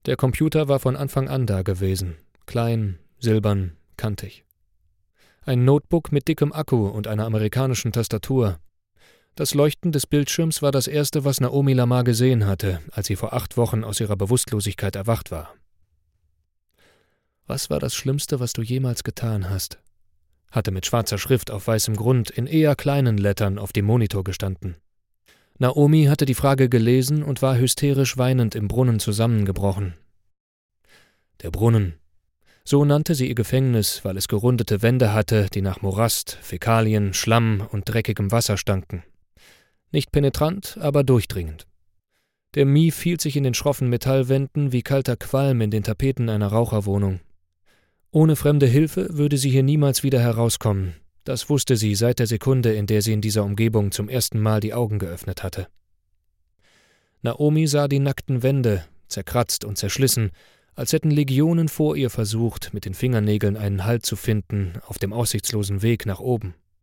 Der Computer war von Anfang an da gewesen, klein, silbern, kantig. Ein Notebook mit dickem Akku und einer amerikanischen Tastatur. Das Leuchten des Bildschirms war das Erste, was Naomi Lamar gesehen hatte, als sie vor 8 Wochen aus ihrer Bewusstlosigkeit erwacht war. »Was war das Schlimmste, was du jemals getan hast?« hatte mit schwarzer Schrift auf weißem Grund in eher kleinen Lettern auf dem Monitor gestanden. Naomi hatte die Frage gelesen und war hysterisch weinend im Brunnen zusammengebrochen. Der Brunnen. So nannte sie ihr Gefängnis, weil es gerundete Wände hatte, die nach Morast, Fäkalien, Schlamm und dreckigem Wasser stanken. Nicht penetrant, aber durchdringend. Der Mief hielt sich in den schroffen Metallwänden wie kalter Qualm in den Tapeten einer Raucherwohnung. Ohne fremde Hilfe würde sie hier niemals wieder herauskommen. Das wusste sie seit der Sekunde, in der sie in dieser Umgebung zum ersten Mal die Augen geöffnet hatte. Naomi sah die nackten Wände, zerkratzt und zerschlissen, als hätten Legionen vor ihr versucht, mit den Fingernägeln einen Halt zu finden auf dem aussichtslosen Weg nach oben.